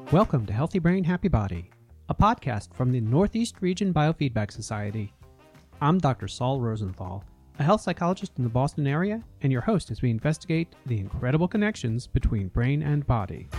Welcome to Healthy Brain, Happy Body, a podcast from the Northeast Region Biofeedback Society. I'm Dr. Saul Rosenthal, a health psychologist in the Boston area, and your host as we investigate the incredible connections between brain and body.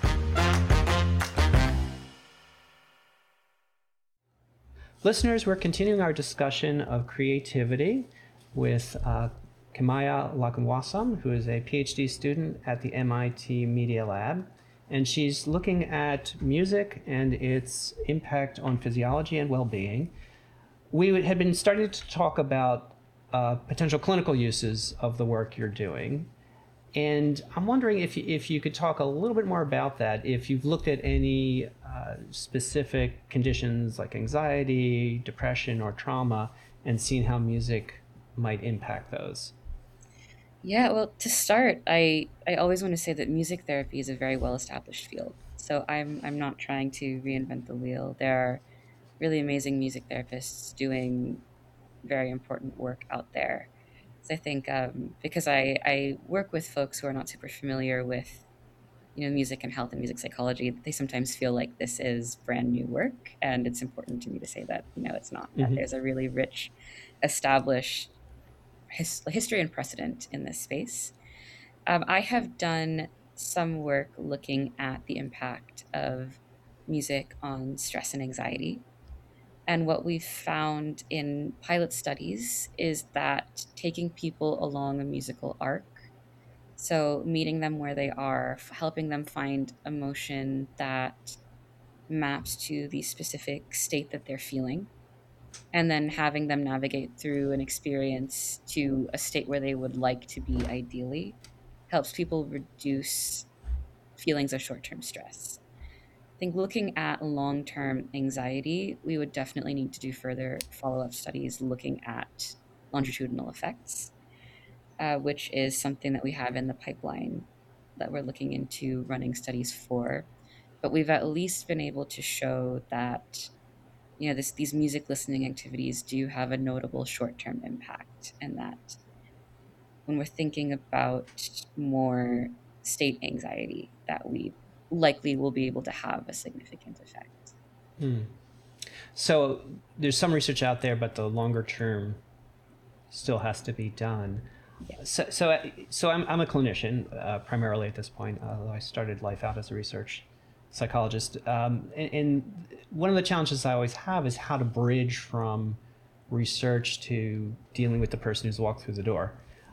Listeners, we're continuing our discussion of creativity with Kimaya Lakunwasam, who is a PhD student at the MIT Media Lab. And she's looking at music and its impact on physiology and well-being. We had been starting to talk about potential clinical uses of the work you're doing. And I'm wondering if you could talk a little bit more about that, if you've looked at any specific conditions like anxiety, depression, or trauma, and seen how music might impact those. Yeah, well, to start, I always want to say that music therapy is a very well-established field. So I'm not trying to reinvent the wheel. There are really amazing music therapists doing very important work out there. So I think because I work with folks who are not super familiar with music and health and music psychology, they sometimes feel like this is brand new work, and it's important to me to say that it's not. That there's a really rich, established history and precedent in this space. I have done some work looking at the impact of music on stress and anxiety. And what we've found in pilot studies is that taking people along a musical arc, so meeting them where they are, helping them find emotion that maps to the specific state that they're feeling, and then having them navigate through an experience to a state where they would like to be ideally, helps people reduce feelings of short-term stress. I think looking at long-term anxiety, we would definitely need to do further follow-up studies looking at longitudinal effects, which is something that we have in the pipeline that we're looking into running studies for. But we've at least been able to show that these music listening activities do have a notable short-term impact, and that when we're thinking about more state anxiety, that we likely will be able to have a significant effect. So there's some research out there, but the longer term still has to be done. Yeah. So I'm a clinician primarily at this point, although I started life out as a research psychologist. And one of the challenges I always have is how to bridge from research to dealing with the person who's walked through the door.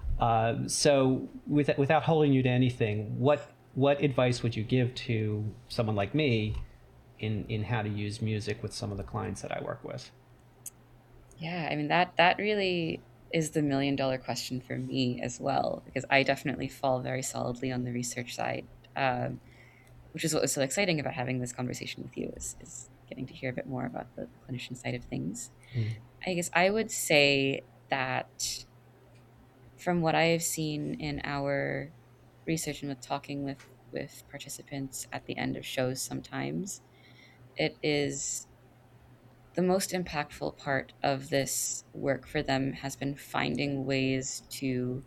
So without holding you to anything, what advice would you give to someone like me in how to use music with some of the clients that I work with? Yeah, I mean, that really is the million-dollar question for me as well, because I definitely fall very solidly on the research side, which is what was so exciting about having this conversation with you, is getting to hear a bit more about the clinician side of things. I guess I would say that from what I have seen in our research and with talking with participants at the end of shows sometimes, it is the most impactful part of this work for them has been finding ways to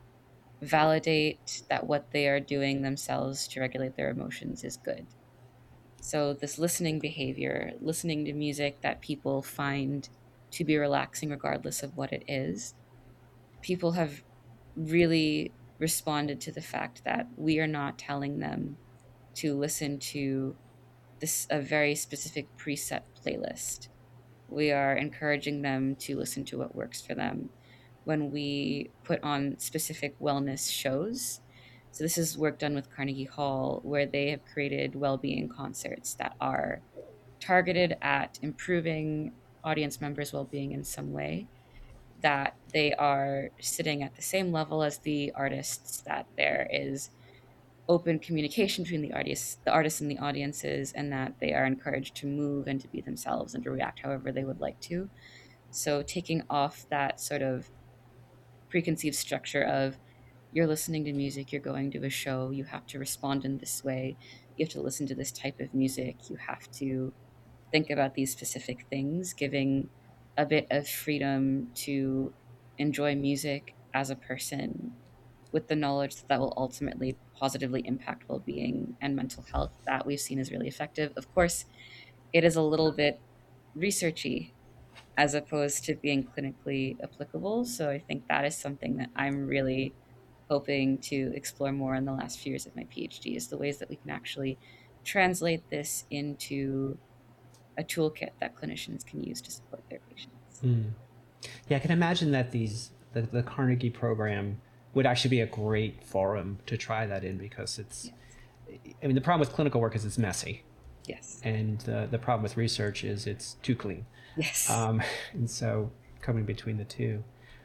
validate that what they are doing themselves to regulate their emotions is good. So this listening behavior, listening to music that people find to be relaxing regardless of what it is, people have really responded to the fact that we are not telling them to listen to a very specific preset playlist. We are encouraging them to listen to what works for them. When we put on specific wellness shows, so this is work done with Carnegie Hall, where they have created well-being concerts that are targeted at improving audience members' well-being in some way, that they are sitting at the same level as the artists, that there is open communication between the artists and the audiences, and that they are encouraged to move and to be themselves and to react however they would like to. So taking off that sort of preconceived structure of you're listening to music, you're going to a show, you have to respond in this way, you have to listen to this type of music, you have to think about these specific things, giving a bit of freedom to enjoy music as a person with the knowledge that that will ultimately positively impact well-being and mental health, that we've seen is really effective. Of course, it is a little bit researchy as opposed to being clinically applicable. So I think that is something that I'm really hoping to explore more in the last few years of my PhD, is the ways that we can actually translate this into a toolkit that clinicians can use to support their patients. Mm. Yeah, I can imagine that the Carnegie program would actually be a great forum to try that in, because it's, Yes. I mean, the problem with clinical work is it's messy, Yes. and the problem with research is it's too clean. Yes. And so coming between the two.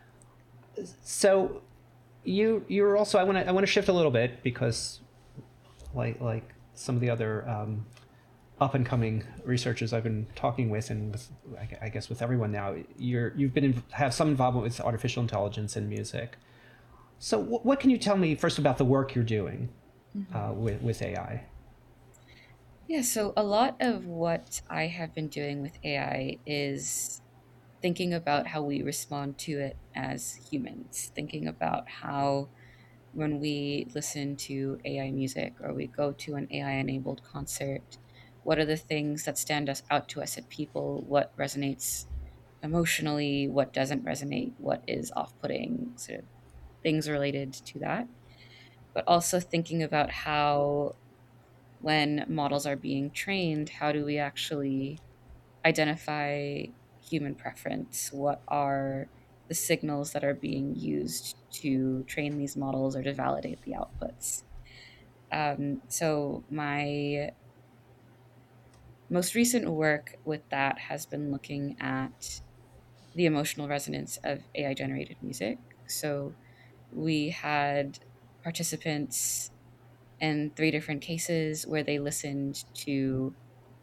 So you're also, I want to shift a little bit, because like some of the other up and coming researchers I've been talking with, and with, I guess with everyone now, you've been have some involvement with artificial intelligence and music. So what can you tell me first about the work you're doing Mhm. with AI? Yeah, so a lot of what I have been doing with AI is thinking about how we respond to it as humans, thinking about how when we listen to AI music or we go to an AI enabled concert, what are the things that stand us out to us as people? What resonates emotionally? What doesn't resonate? What is off putting? Sort of things related to that. But also thinking about how, when models are being trained, how do we actually identify human preference? What are the signals that are being used to train these models or to validate the outputs? So my most recent work with that has been looking at the emotional resonance of AI generated music. So we had participants in three different cases where they listened to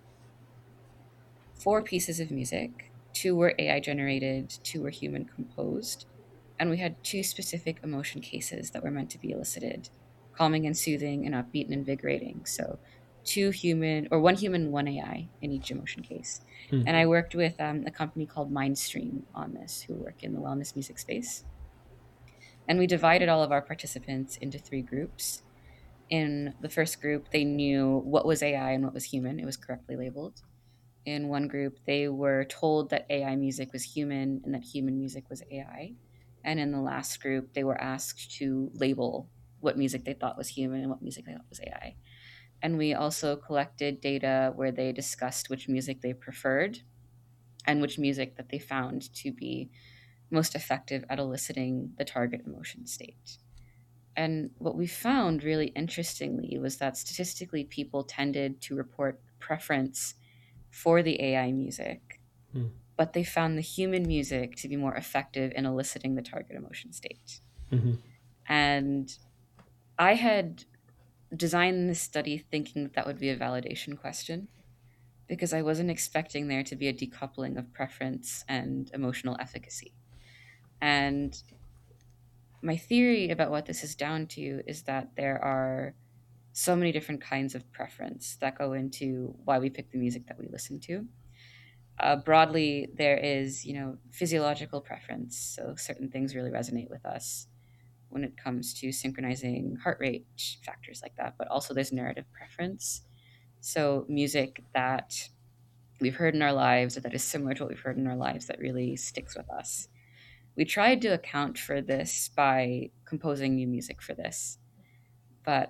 four pieces of music. Two were AI generated, two were human composed. And we had two specific emotion cases that were meant to be elicited: calming and soothing, and upbeat and invigorating. So, two human, or one human, one AI in each emotion case. Hmm. And I worked with a company called Mindstream on this, who work in the wellness music space. And we divided all of our participants into three groups. In the first group, they knew what was AI and what was human, it was correctly labeled. In one group, they were told that AI music was human and that human music was AI. And in the last group, they were asked to label what music they thought was human and what music they thought was AI. And we also collected data where they discussed which music they preferred and which music that they found to be most effective at eliciting the target emotion state. And what we found really interestingly was that statistically, people tended to report preference for the AI music, Hmm. but they found the human music to be more effective in eliciting the target emotion state. Mm-hmm. And I had designed this study thinking that that would be a validation question, because I wasn't expecting there to be a decoupling of preference and emotional efficacy. And my theory about what this is down to is that there are so many different kinds of preference that go into why we pick the music that we listen to. Broadly, there is, physiological preference. So certain things really resonate with us when it comes to synchronizing heart rate, factors like that. But also there's narrative preference. So music that we've heard in our lives, or that is similar to what we've heard in our lives, that really sticks with us. We tried to account for this by composing new music for this. But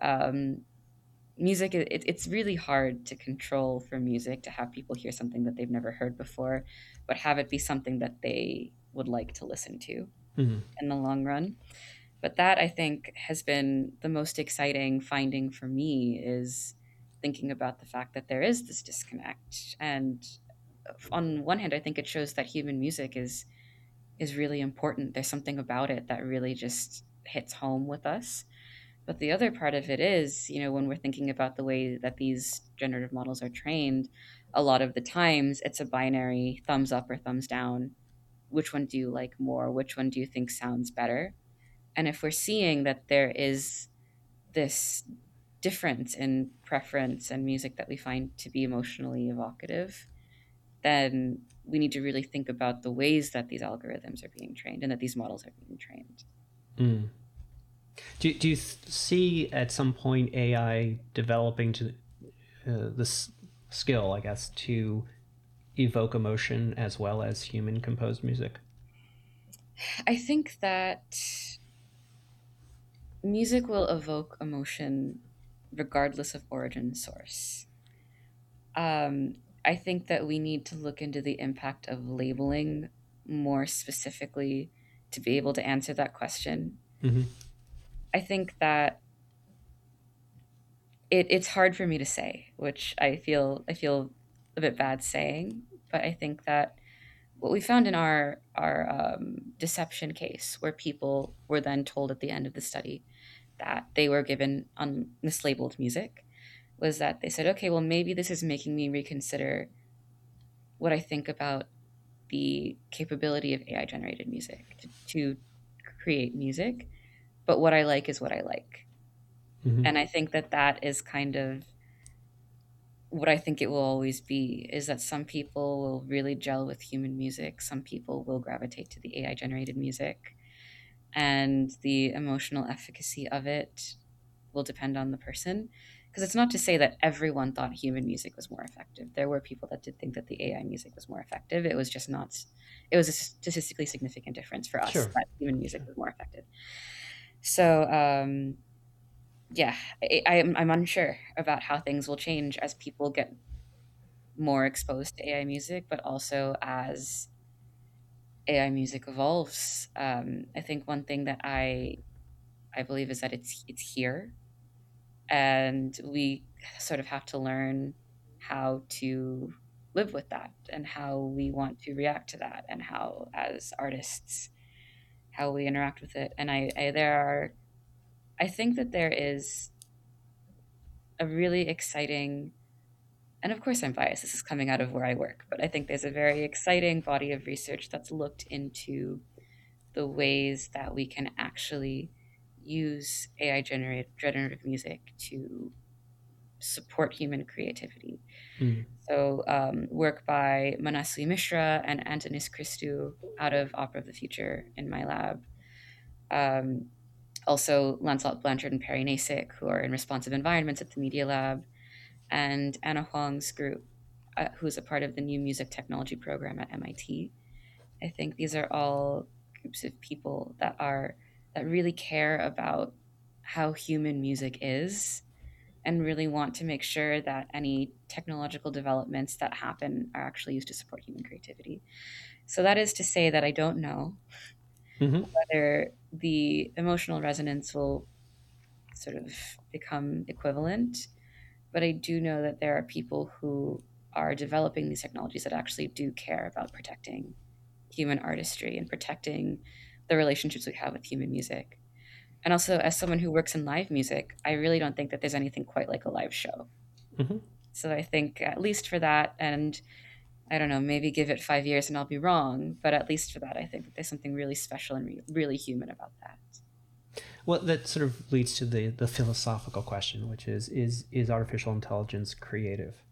music, it's really hard to control for music to have people hear something that they've never heard before, but have it be something that they would like to listen to Mm-hmm. in the long run. But that, I think, has been the most exciting finding for me, is thinking about the fact that there is this disconnect. And on one hand, I think it shows that human music is really important. There's something about it that really just hits home with us. But the other part of it is, when we're thinking about the way that these generative models are trained, a lot of the times it's a binary thumbs up or thumbs down. Which one do you like more? Which one do you think sounds better? And if we're seeing that there is this difference in preference and music that we find to be emotionally evocative, then we need to really think about the ways that these algorithms are being trained and that these models are being trained. Mm. Do you see at some point AI developing to this skill, I guess, to evoke emotion as well as human composed music? I think that music will evoke emotion regardless of origin source. Um, I think that we need to look into the impact of labeling more specifically to be able to answer that question. Mm-hmm. I think that it's hard for me to say, which I feel a bit bad saying, but I think that what we found in our deception case, where people were then told at the end of the study that they were given mislabeled music, was that they said, okay, well, maybe this is making me reconsider what I think about the capability of AI generated music to create music, but what I like is what I like. Mm-hmm. And I think that that is kind of what I think it will always be, is that some people will really gel with human music, some people will gravitate to the AI generated music, and the emotional efficacy of it will depend on the person. Because it's not to say that everyone thought human music was more effective. There were people that did think that the AI music was more effective. It was just not, it was a statistically significant difference for us Sure. that human music Sure. was more effective. So, yeah, I'm unsure about how things will change as people get more exposed to AI music, but also as AI music evolves. I think one thing that I believe is that it's here, and we sort of have to learn how to live with that and how we want to react to that, and how as artists how we interact with it. And I think that there is a really exciting, and of course I'm biased, this is coming out of where I work, but I think there's a very exciting body of research that's looked into the ways that we can actually use AI generative music to support human creativity. Mm. So, work by Manaswi Mishra and Antonis Christou out of Opera of the Future in my lab. Um, Also, Lancelot Blanchard and Perry Nasik, who are in responsive environments at the Media Lab, and Anna Huang's group, who's a part of the new music technology program at MIT. I think these are all groups of people that really care about how human music is, and really want to make sure that any technological developments that happen are actually used to support human creativity. So that is to say that I don't know Mm-hmm. whether the emotional resonance will sort of become equivalent, but I do know that there are people who are developing these technologies that actually do care about protecting human artistry and protecting the relationships we have with human music. And also, as someone who works in live music, I really don't think that there's anything quite like a live show. Mm-hmm. So I think, at least for that, and I don't know, maybe give it 5 years and I'll be wrong, but at least for that, I think that there's something really special and really human about that. Well, that sort of leads to the philosophical question, which is artificial intelligence creative?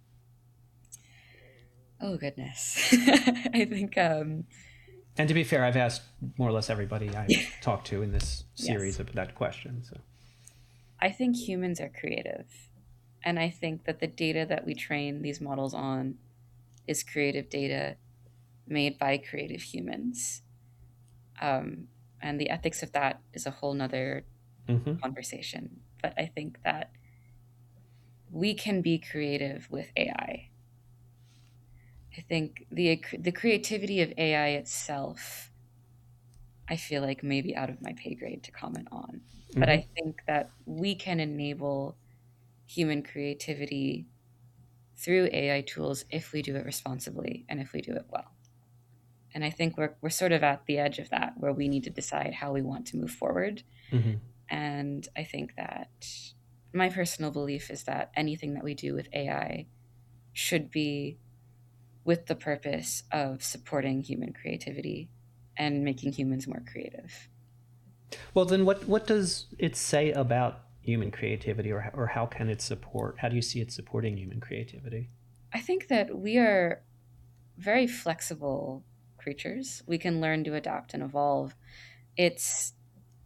Oh, goodness. I think, And to be fair, I've asked more or less everybody I've talked to in this yes, series of that question. So. I think humans are creative. And I think that the data that we train these models on is creative data made by creative humans. Um, and the ethics of that is a whole nother Mm-hmm. conversation. But I think that we can be creative with AI. I think the creativity of AI itself, I feel like maybe out of my pay grade to comment on. But Mm-hmm. I think that we can enable human creativity through AI tools if we do it responsibly and if we do it well. And I think we're sort of at the edge of that, where we need to decide how we want to move forward. Mm-hmm. And I think that my personal belief is that anything that we do with AI should be with the purpose of supporting human creativity and making humans more creative. Well, then what does it say about human creativity, or how can it support? How do you see it supporting human creativity? I think that we are very flexible creatures. We can learn to adapt and evolve. It's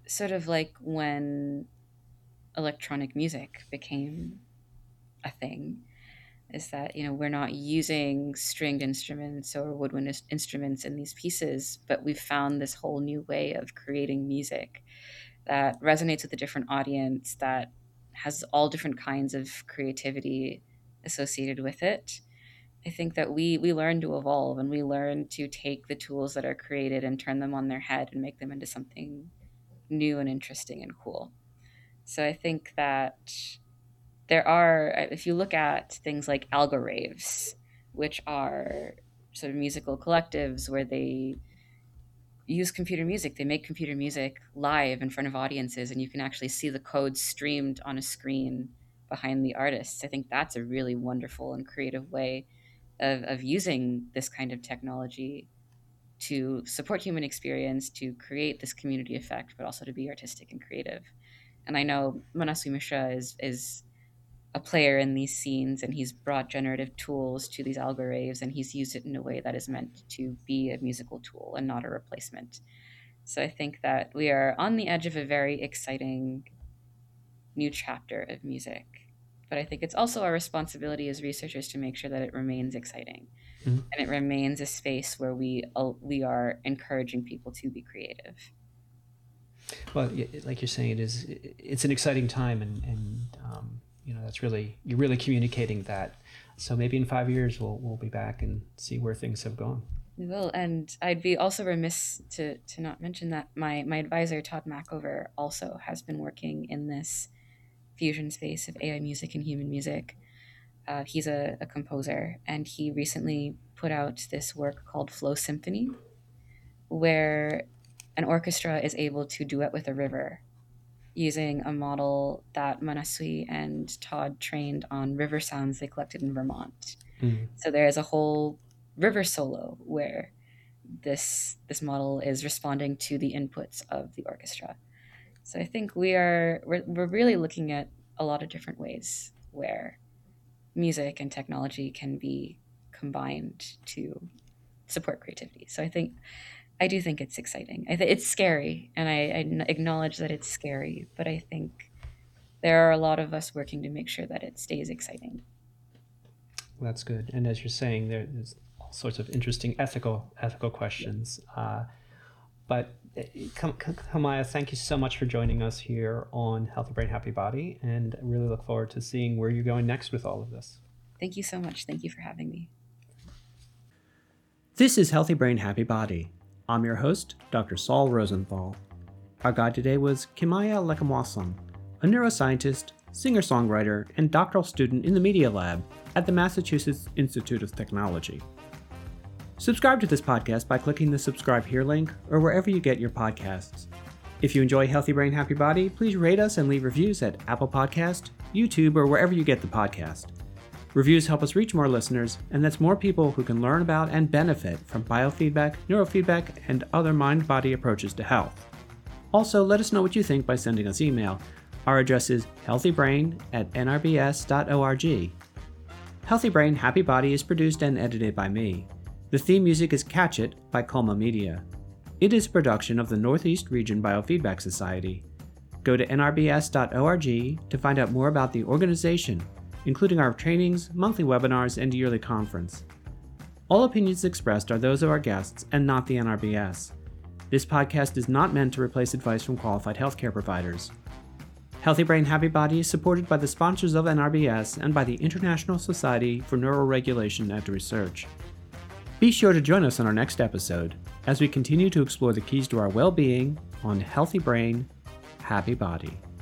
sort of like when electronic music became a thing, is that, we're not using stringed instruments or woodwind instruments in these pieces, but we've found this whole new way of creating music that resonates with a different audience, that has all different kinds of creativity associated with it. I think that we learn to evolve, and we learn to take the tools that are created and turn them on their head and make them into something new and interesting and cool. So I think that there are, if you look at things like algoraves, which are sort of musical collectives where they use computer music, they make computer music live in front of audiences, and you can actually see the code streamed on a screen behind the artists. I think that's a really wonderful and creative way of using this kind of technology to support human experience, to create this community effect, but also to be artistic and creative. And I know Manaswi Mishra is a player in these scenes, and he's brought generative tools to these algorithms, and he's used it in a way that is meant to be a musical tool and not a replacement. So I think that we are on the edge of a very exciting new chapter of music. But I think it's also our responsibility as researchers to make sure that it remains exciting, Mhm. and it remains a space where we are encouraging people to be creative. Well, like you're saying, it's an exciting time, and that's really, you're really communicating that. So maybe in 5 years we'll be back and see where things have gone. We will, and I'd be also remiss to not mention that my advisor Todd Mackover also has been working in this fusion space of AI music and human music. He's a composer, and he recently put out this work called Flow Symphony, where an orchestra is able to duet with a river using a model that Manaswi and Todd trained on river sounds they collected in Vermont. Mm. So there is a whole river solo where this model is responding to the inputs of the orchestra. So I think we're really looking at a lot of different ways where music and technology can be combined to support creativity. So I do think it's exciting. It's scary, and I acknowledge that it's scary, but I think there are a lot of us working to make sure that it stays exciting. Well, that's good. And as you're saying, there's all sorts of interesting ethical questions. But Kamaya, thank you so much for joining us here on Healthy Brain, Happy Body, and I really look forward to seeing where you're going next with all of this. Thank you so much. Thank you for having me. This is Healthy Brain, Happy Body. I'm your host, Dr. Saul Rosenthal. Our guide today was Kimaya Lekamwasan, a neuroscientist, singer-songwriter, and doctoral student in the Media Lab at the Massachusetts Institute of Technology. Subscribe to this podcast by clicking the subscribe here link or wherever you get your podcasts. If you enjoy Healthy Brain, Happy Body, please rate us and leave reviews at Apple Podcast, YouTube, or wherever you get the podcast. Reviews help us reach more listeners, and that's more people who can learn about and benefit from biofeedback, neurofeedback, and other mind-body approaches to health. Also, let us know what you think by sending us email. Our address is healthybrain@nrbs.org. Healthy Brain, Happy Body is produced and edited by me. The theme music is Catch It by Colma Media. It is a production of the Northeast Region Biofeedback Society. Go to nrbs.org to find out more about the organization, including our trainings, monthly webinars, and yearly conference. All opinions expressed are those of our guests and not the NRBS. This podcast is not meant to replace advice from qualified healthcare providers. Healthy Brain, Happy Body is supported by the sponsors of NRBS and by the International Society for Neuroregulation and Research. Be sure to join us on our next episode as we continue to explore the keys to our well-being on Healthy Brain, Happy Body.